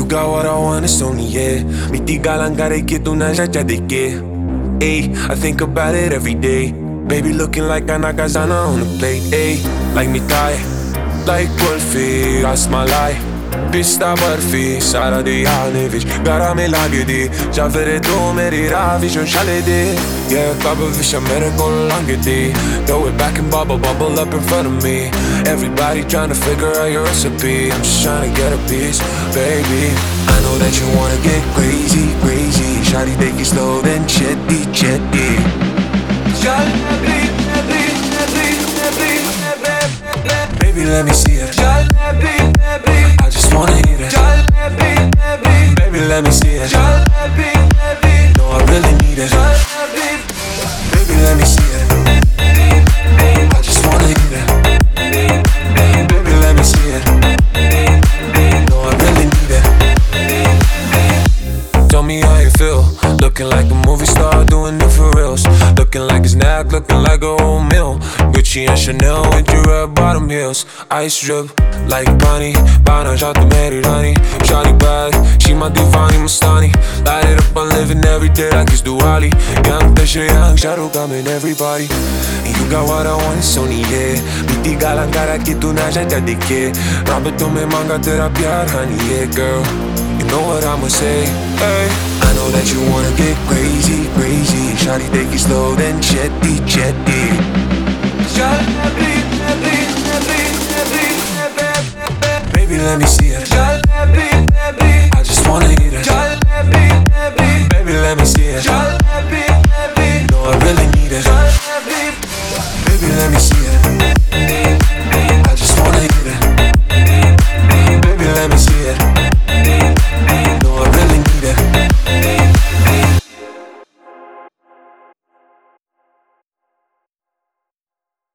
You got what I want, it's only yeah. Miti galangare ke tu na jaja deke. Ayy, I think about it every day. Baby looking like a nakazana on the plate. Ayy, like me tie, like Wolfie, that's my lie. Pista barfi, sara di Hanivic. Gara me lage di, Javere tu meri ravi, jo shale di. Yeah, kaba visha mere kon lange di. Throw it back and bubble up in front of me. Everybody trying to figure out your recipe. I'm just trying to get a piece, baby. I know that you wanna get crazy, crazy. Shawty take it slow, then chetty, chetty. Baby, let me see it. I just wanna eat it. Baby, let me see it. No, I really need it. Baby, let me see it. I just wanna eat it. Baby, let me see it. No, I really need it. Tell me how you feel. Looking like a movie star, doing it for reals. Looking like a snack, looking like a whole meal. Gucci and Chanel with your red bottom heels. Ice drip like Bonnie, Bana shot the Mary Rani. Shawty bad, she my divani Mustani. Light it up, I'm living every day like it's Diwali. Young Tasha, young Shadow coming everybody. And you got what I want, it's only yeah. Miti galangara ki tu na jaja deke. Rabe tu me manga tera pyar, honey, yeah girl. You know what I'ma say, hey. I know that you wanna get crazy, crazy. Shawty take it slow, then chetty, chetty. Baby, let me see it. I just wanna eat it. Baby, let me see it. No, I really need it.